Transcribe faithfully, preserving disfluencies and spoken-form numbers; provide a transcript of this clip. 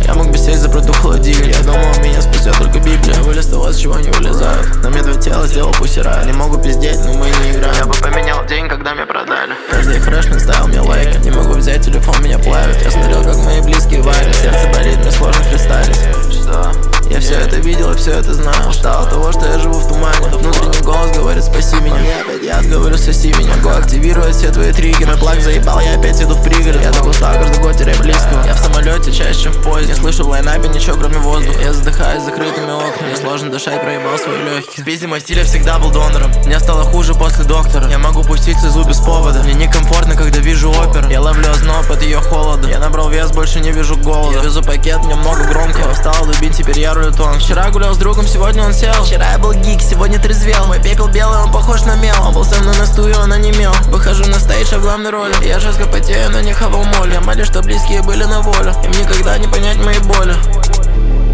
Я мог бы сесть за продукт холодильник. Я думал, меня спасет только Библия. Я вылез того, с чего не вылезают. На мне два тела сделал пусирай. Не могу пиздеть, но мы не играем. Я бы поменял день, когда меня продали. Каждый фрешмен ставил мне лайки. Не могу взять телефон, меня плавит. Я смотрел, как мои близкие варят. Сердце болит, мне сложно фристайлить. Что? Я все это видел и все это знаю. Устал от того, что я живу в тумане. Внутренний голос говорит спаси меня. Я опять я говорю соси меня. Го активирует все твои триггеры. Плаг заебал, я опять иду в пригород. Я так устал каждый год теряю близкого. Я в самолете чаще, чем в поезде. Не слышу в лайнапе ничего кроме воздуха. Я задыхаюсь с закрытыми окнами. Мне сложно дышать, проебал свои легкие. В пизде мой стиль, я всегда был донором. Мне стало хуже после доктора. Я могу пустить слезу без повода. Мне некомфортно, когда вижу оперу. Я ловлю озноб от ее холода. Я набрал вес, больше не вижу голода. Я везу пакет, мне много громко. Я устал дубить, теперь я рулю тон. Вчера гулял с другом, сегодня он сел. Вчера я был гик, сегодня трезвел. Мой пепел белый, он похож на мел. Он был со мной на стуе, он онемел. Выхожу на стейдж, а в главной роли. Я жестко потею, но не хавал моль. Я молю, что близкие были на волю. Им никогда не понять мои боли.